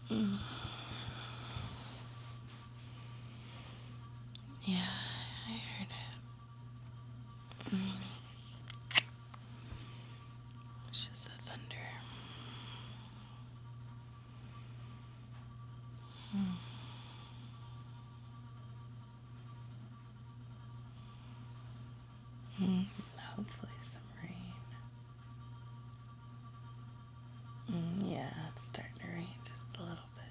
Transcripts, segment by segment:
Mm. Yeah, I heard it. It's just the thunder. Hopefully some rain. Yeah, it's starting to rain just a little bit.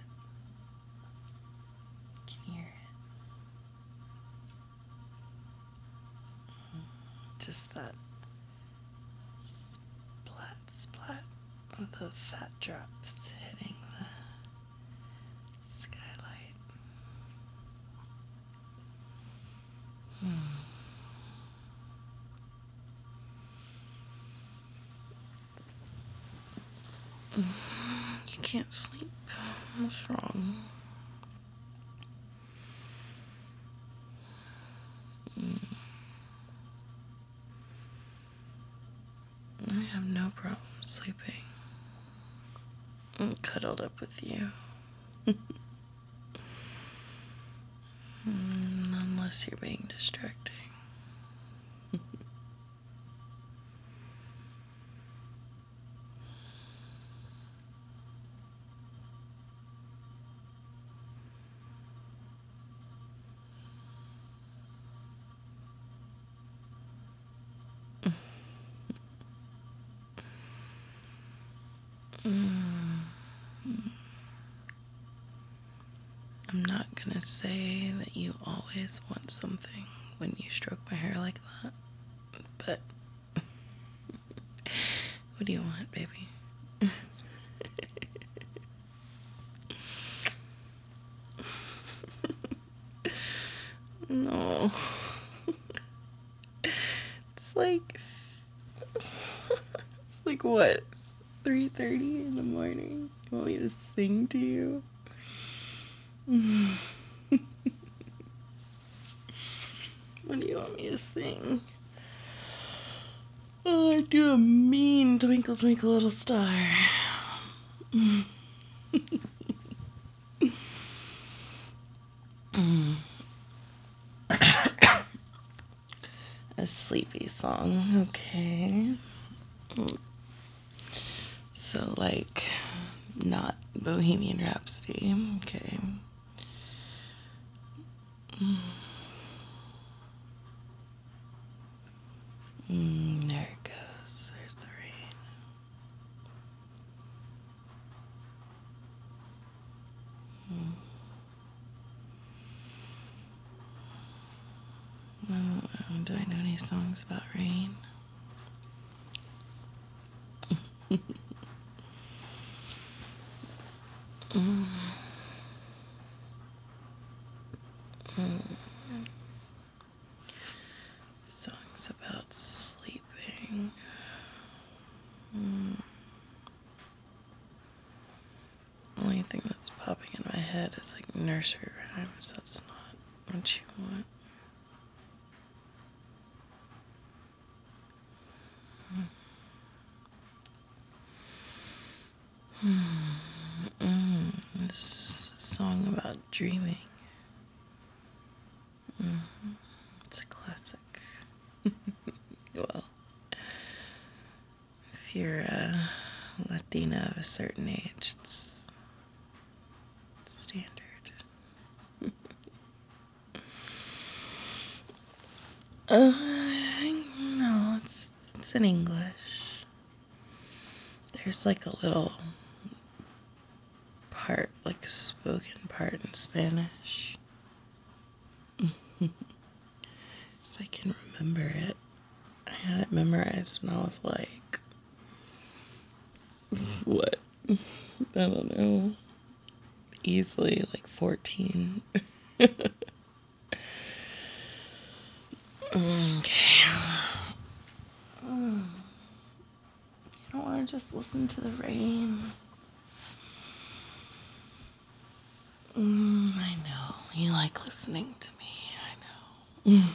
Can you hear it? Just that splat, splat of the fat drops hitting the skylight. You can't sleep. What's wrong? I have no problem sleeping. I'm cuddled up with you. Unless you're being distracting. I'm not gonna say that you always want something when you stroke my hair like that, but what do you want, baby? No. It's like it's like what? 3:30 in the morning. You want me to sing to you? What do you want me to sing? Oh, I do a mean twinkle twinkle little star. A sleepy song, okay. So like not Bohemian Rhapsody, okay. There it goes. There's the rain. Do I know any songs about rain? Songs about sleeping. Only thing that's popping in my head is like nursery rhymes. That's not what you want. This song about dreaming. It's a classic. Well, if you're a Latina of a certain age, it's standard. No, it's in English. There's like a little part, like a spoken part in Spanish. If I can remember it. I had it memorized when I was like, what? I don't know. Easily like 14. Okay. You don't want to just listen to the rain. I know. You like listening to me. I know.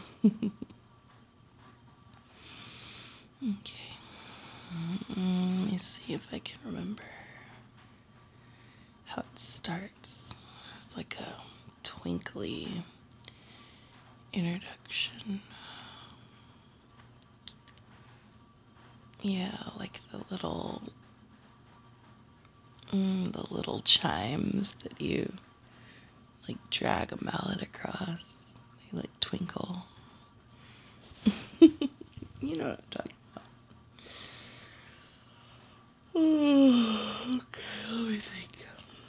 Okay. Let me see if I can remember how it starts. It's like a twinkly introduction. Yeah, like the little chimes that you like drag a mallet across. They like twinkle. You know what I'm talking about. Okay, let me think.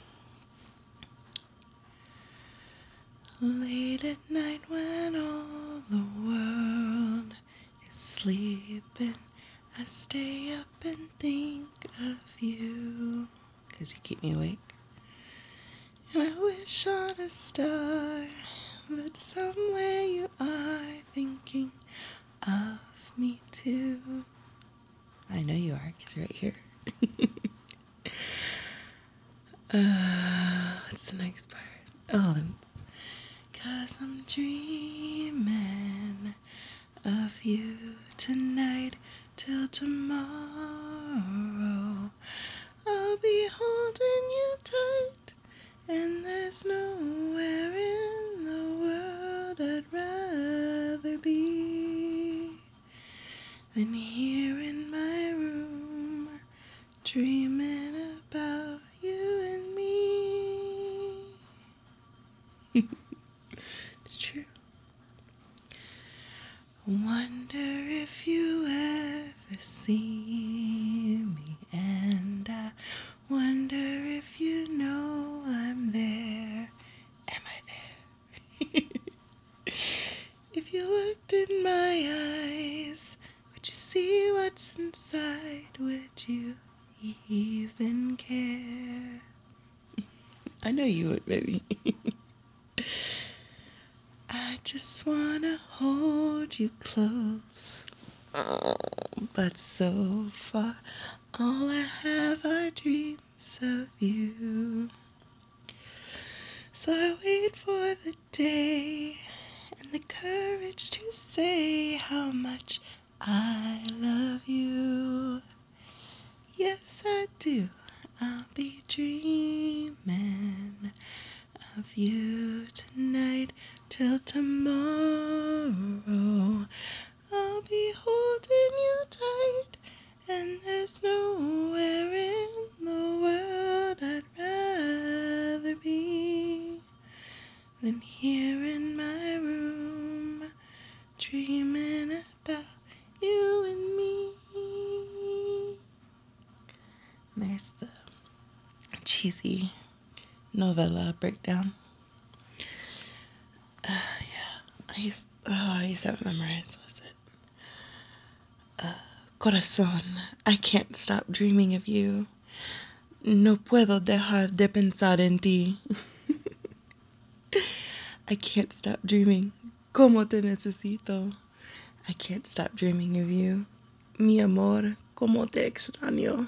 Late at night when all the world is sleeping, I stay up and think of you. 'Cause you keep me awake. And I wish on a star that somewhere you are thinking of me too. I know you are, 'cause you're right here. What's the next part? Oh, 'cause I'm dreaming of you tonight till tomorrow. I'll be holding you tight, and there's nowhere in the world I'd rather be than here in my room, dreaming about you and me. It's true. Wonder if you ever see me, and I wonder if you know I'm there. Am I there? If you looked in my eyes, would you see what's inside? Would you even care? I know you would, baby. I just wanna hold you close. Oh, but so far, all I have are dreams of you. So I wait for the day and the courage to say how much I love you. Yes, I do. I'll be dreaming of you tonight till tomorrow. I'll be holding you tight, and there's nowhere in the world I'd rather be than here in my room, dreaming about you and me. And there's the cheesy novella breakdown. I used to have it memorized. Was it? Corazón, I can't stop dreaming of you. No puedo dejar de pensar en ti. I can't stop dreaming. Como te necesito. I can't stop dreaming of you. Mi amor, como te extraño.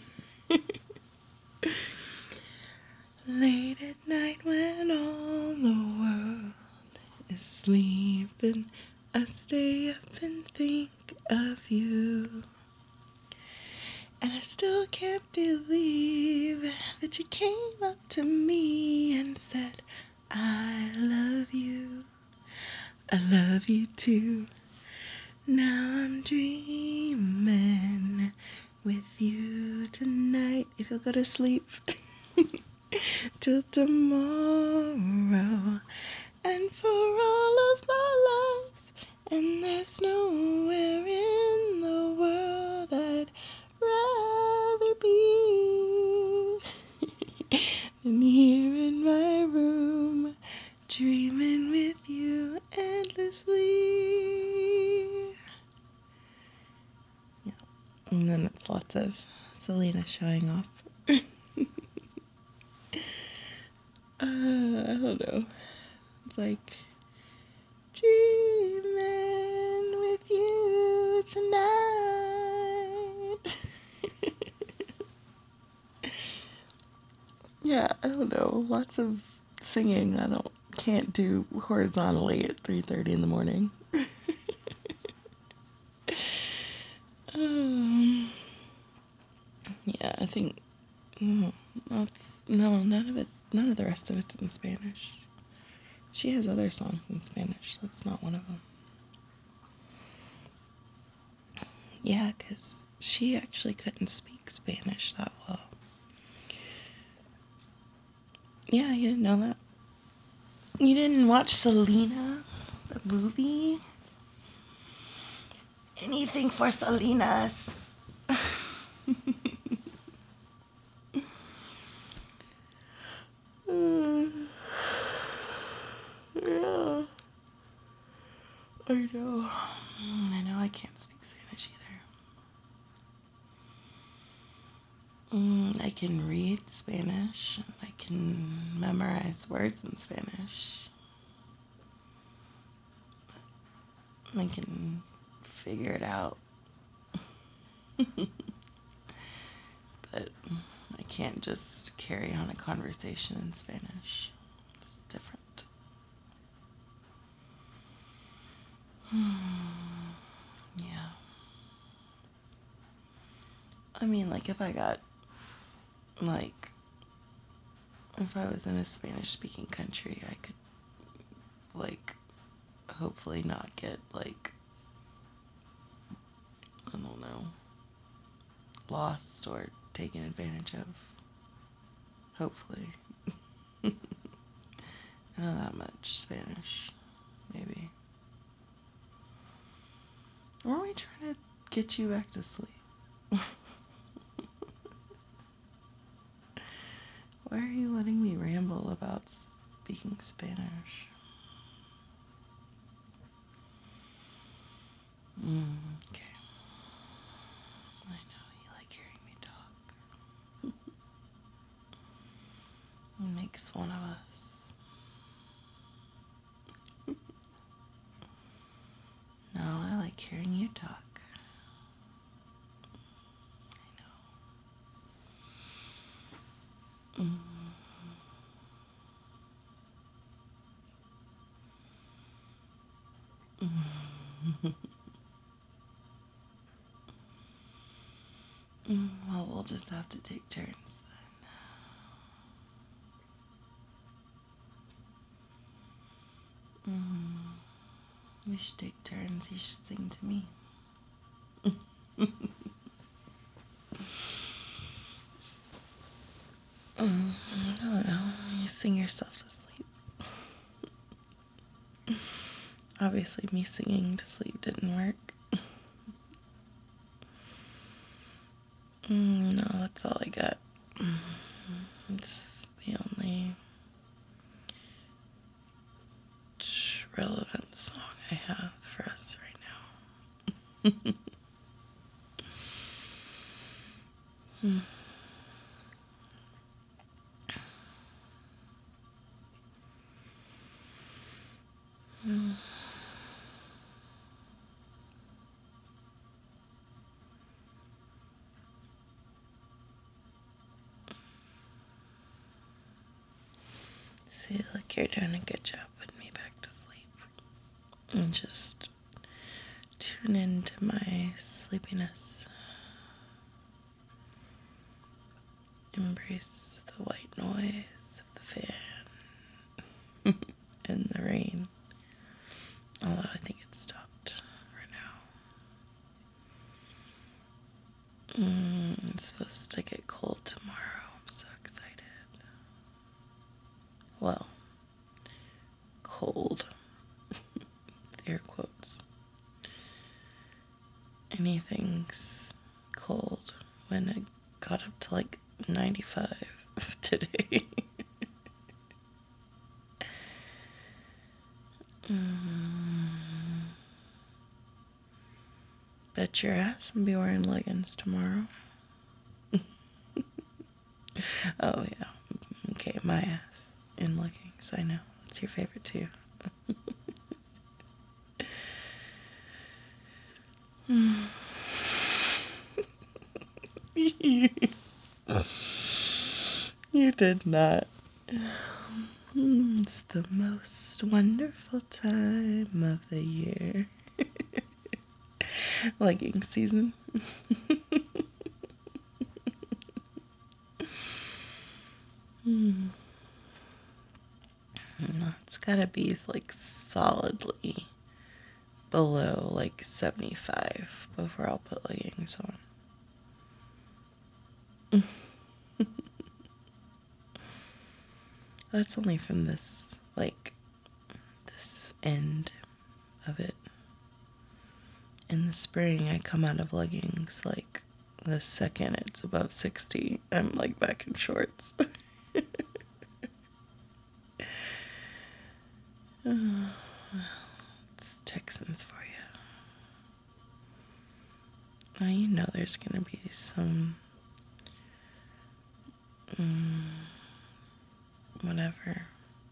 Late at night when all the world is sleeping, I stay up and think of you. And I still can't believe that you came up to me and said, I love you. I love you too. Now I'm dreaming with you tonight. If you'll go to sleep till tomorrow. And for all of our lives, and there's nowhere in the world I'd rather be than here in my room, dreaming with you endlessly. Yeah. And then it's lots of Selena showing off. I don't know. It's like dreaming with you tonight. Yeah, I don't know. Lots of singing I can't do horizontally at 3:30 in the morning. um, yeah, I think Mm, that's no, none of it. None of the rest of it's in Spanish. She has other songs in Spanish. That's not one of them. Yeah, because she actually couldn't speak Spanish that well. Yeah, you didn't know that? You didn't watch Selena, the movie? Anything for Selena's. Yeah, I know. I know I can't speak Spanish either. I can read Spanish, and I can memorize words in Spanish. I can figure it out. But I can't just carry on a conversation in Spanish. It's different. Yeah. I mean, like, like, if I was in a Spanish speaking country, I could, like, hopefully not get, like, I don't know, lost or taken advantage of. Hopefully. I know that much Spanish, maybe. Or are we trying to get you back to sleep? Why are you letting me ramble about speaking Spanish? Okay. I know you like hearing me talk. It makes one of us. No, I like hearing you talk. I know. Well, we'll just have to take turns then. We should take turns. You should sing to me. I don't know. You sing yourself to sleep. Obviously, me singing to sleep didn't work. No, that's all I got. It's the only relevant song I have for us right now. See, look, you're doing a good job putting me back to sleep. And just tune into my sleepiness. Embrace the white noise of the fan and the rain. Although I think it stopped for now. It's supposed to get cold tomorrow. I'm so excited. Well, cold. Air quotes. Anything's cold when it got up to like 95 today. Bet your ass I'm be wearing leggings tomorrow. Oh, yeah. Okay, my ass in leggings. I know. That's your favorite, too. You did not. It's the most wonderful time of the year. Legging season. No, it's gotta be like solidly below like 75 before I'll put leggings on. That's only from this end of it. In the spring, I come out of leggings like the second it's above 60, I'm like back in shorts. It's Texans for you. Now you know there's gonna be some whatever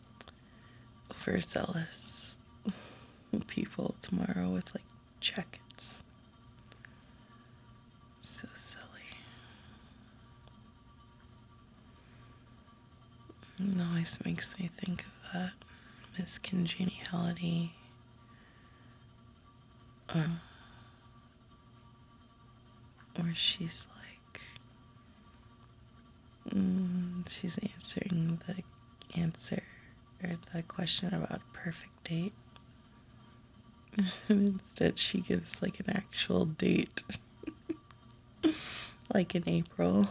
overzealous people tomorrow with like jackets. So silly. It always makes me think of that Miss Congeniality. Where she's like, she's answering the answer or the question about a perfect date. And instead, she gives like an actual date, like in April.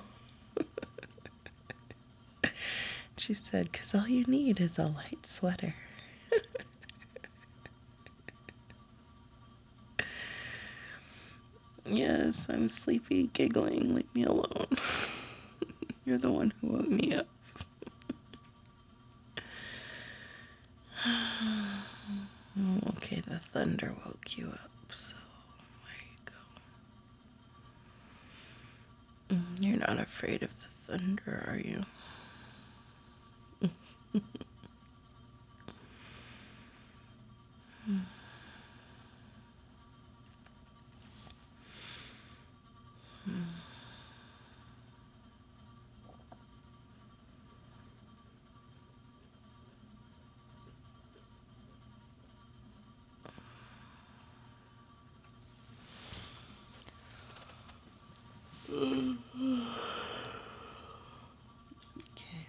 She said, "'Cause all you need is a light sweater." Yes, I'm sleepy, giggling. Leave me alone. You're the one who woke me up. Oh, okay, the thunder woke you up, so there you go. You're not afraid of the thunder, are you? Okay.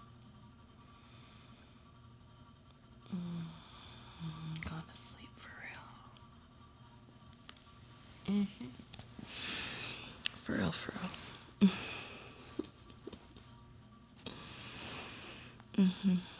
I'm going to sleep for real. For real, for real.